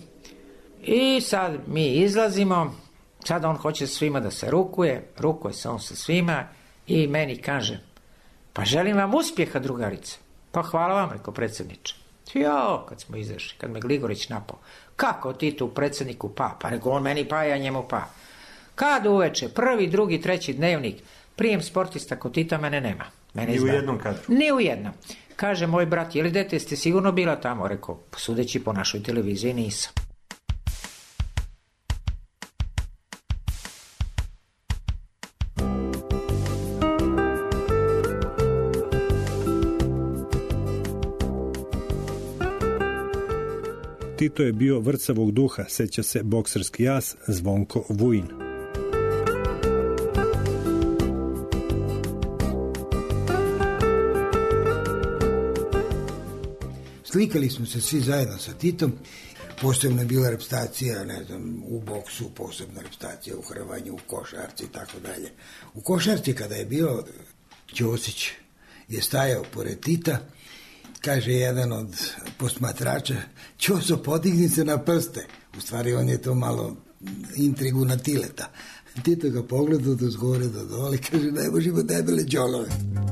i sad mi izlazimo, sad on hoće svima da se rukuje, rukuje se on sa svima i meni kaže, pa želim vam uspjeha drugarice. Pa hvala vam, reko predsjedniče. Jo, kad smo izašli, kad me Gligorić napao, kako ti tu predsjedniku pa? Pa reko on meni pa, ja njemu pa. Kad uveče, prvi, drugi, treći dnevnik, prijem sportista kod Tita mene nema. Mene Ni u jednom kadru. Ni u jednom. Kaže moj brat, je li dete, ste sigurno bila tamo? Rekao, sudeći po našoj televiziji nisam. Tito je bio vrcavog duha, seća se bokserski jas Zvonko Vujin. Slikali smo se svi zajedno sa Titom. posebno je bila reprezentacija, ne znam, u boksu, posebna reprezentacija u hrvanju, u košarci i tako dalje. U košarci kada je bio Ćosić je stajao pored Tita, kaže jedan od posmatrača, Ćoso, podigni se na prste. U stvari on je to malo intrigu na Tileta. Tito ga pogledao do zgore do dole, kaže, ne možemo debele đolove.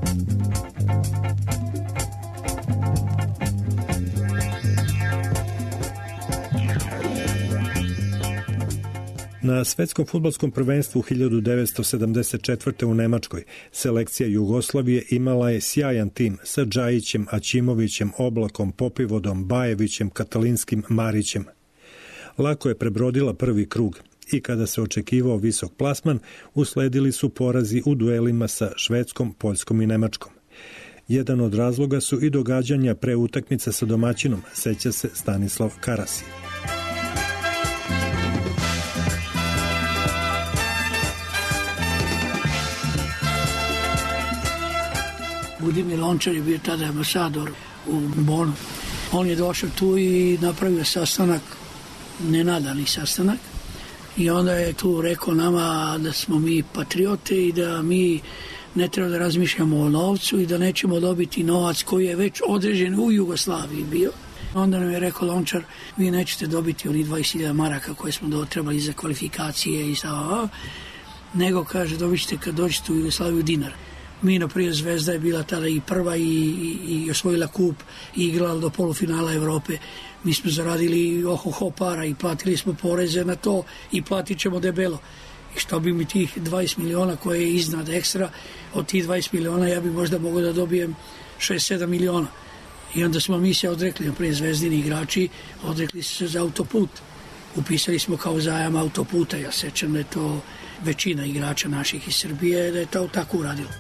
Na svetskom fudbalskom prvenstvu hiljadu devetsto sedamdeset četvrte. u Nemačkoj selekcija Jugoslavije imala je sjajan tim sa Džajićem, Aćimovićem, Oblakom, Popivodom, Bajevićem, Katalinskim, Marićem. Lako je prebrodila prvi krug i kada se očekivao visok plasman, usledili su porazi u duelima sa Švedskom, Poljskom i Nemačkom. Jedan od razloga su i događanja pre utakmice sa domaćinom, seća se Stanislav Karasi. Budimir Lončar je bio tada ambasador u Bonu. On je došao tu i napravio sastanak, nenadani sastanak, i onda je tu rekao nama da smo mi patriote i da mi ne treba da razmišljamo o novcu i da nećemo dobiti novac koji je već određen u Jugoslaviji bio. Onda nam je rekao Lončar, vi nećete dobiti oni dvadeset hiljada maraka koje smo do, trebali za kvalifikacije i sa, nego kaže dobit ćete kad dođete u Jugoslaviju dinar. Mi, naprijed, Zvezda je bila tada i prva i, i, i osvojila kup i igrala do polufinala Evrope. Mi smo zaradili ohoho para i platili smo poreze na to i platit ćemo debelo. I što bi mi tih dvadeset miliona koje je iznad ekstra, od tih dvadeset miliona ja bi možda mogao da dobijem šest sedam miliona. I onda smo mi se odrekli, naprijed Zvezdini igrači, odrekli su se za autoput. Upisali smo kao zajam autoputa, ja sećam da je to većina igrača naših iz Srbije, da je to tako uradilo.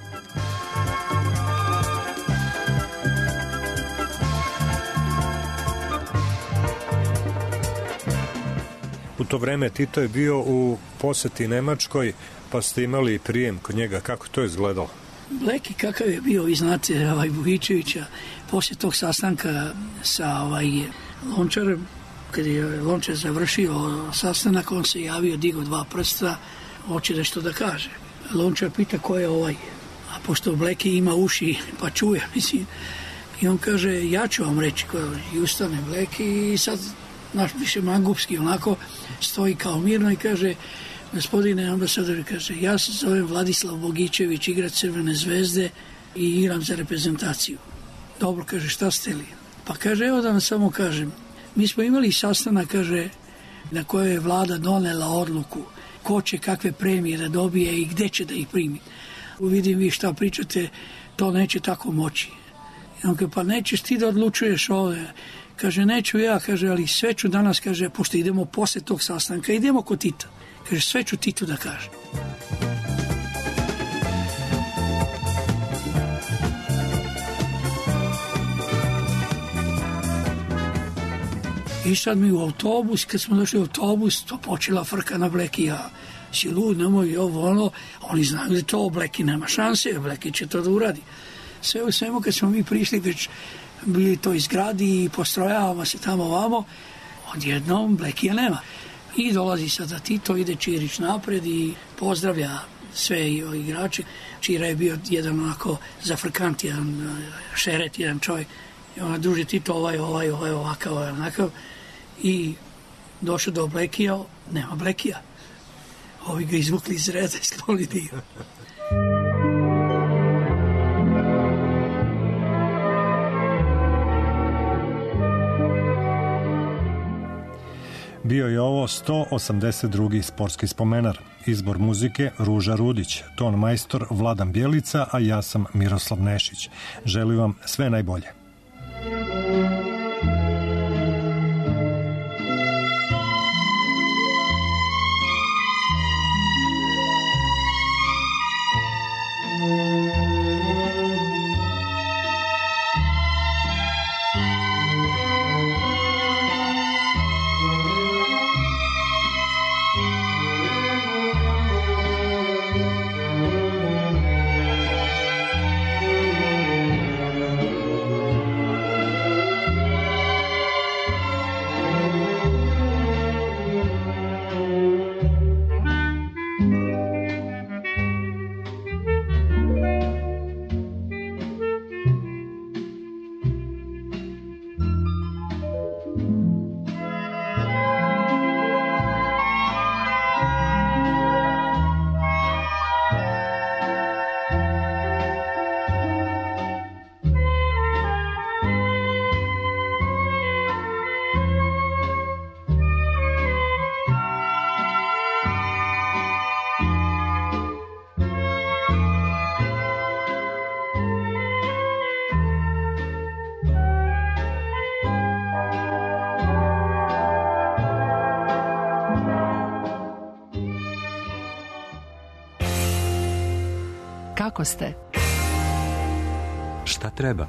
U to vreme Tito je bio u poseti Nemačkoj, pa ste imali prijem kod njega. Kako to je izgledalo? Bleki kakav je bio, vi znate, ovaj Vujičevića, poslije tog sastanka sa ovaj Lončarem, kad je Lončar završio sastanak, on se javio, digao dva prsta, hoće nešto da kaže. Lončar pita ko je ovaj, a pošto Bleki ima uši, pa čuje, mislim, i on kaže, ja ću vam reći ko je, i ustane Bleki i sad naš više mangupski onako stoji kao mirno i kaže, gospodine ambasador, kaže, ja se zovem Vladislav Bogićević, igrač Crvene zvezde i igram za reprezentaciju. Dobro, kaže, šta ste li? Pa kaže, evo da vam samo kažem, mi smo imali sastanak, kaže, na kojoj je vlada donela odluku ko će kakve premije da dobije i gde će da ih primi. Vidim vi šta pričate, to neće tako moći. I on kaže, pa nećeš ti da odlučuješ ovde. Kaže, neću ja, kaže, ali sve ću danas, kaže, pošto idemo posle tog sastanka, idemo kod Tita. Kaže, sve ću Titu da kažem. I sad mi u autobus, kad smo došli u autobus, to počela frka na Bleki, ja si lud, nemoj ovo, ono, oni znaju da to Bleki nema šanse, Bleki će to da uradi. Sve u svemu, kad smo mi prišli, već bili to izgradi i postrojavamo se tamo ovamo, odjednom Blekija nema. I dolazi sada Tito, ide Čirić napred i pozdravlja sve igrače. Čira je bio jedan onako zafrkant, jedan šeret, jedan čovjek. I ona druži Tito, ovaj, ovaj, ovaj, ovakav, ovaj, onakav. I došao do Blekija, nema Blekija. Ovi ga izvukli iz reda i sklonili dio. Bio je ovo sto osamdeset drugi sportski spomenar. Izbor muzike Ruža Rudić, ton majstor Vladan Bjelica, a ja sam Miroslav Nešić. Želim vam sve najbolje. kako ste? Šta treba?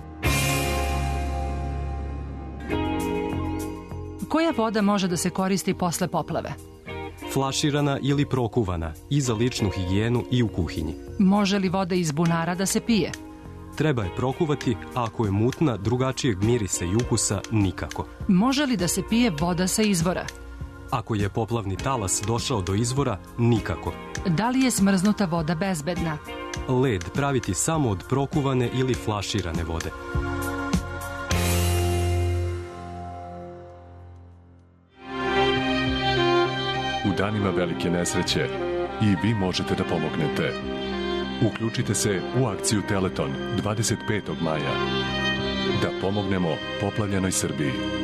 Koja voda može da se koristi posle poplave? Flaširana ili prokuvana, i za ličnu higijenu i u kuhinji. Može li voda iz bunara da se pije? Treba je prokuvati, a ako je mutna, drugačijeg mirisa i ukusa nikako. Može li da se pije voda sa izvora? Ako je poplavni talas došao do izvora, nikako. Da li je smrznuta voda bezbedna? Led praviti samo od prokuvane ili flaširane vode. U danima velike nesreće i vi možete da pomognete. Uključite se u akciju Teleton dvadeset petog maja. Da pomognemo poplavljenoj Srbiji.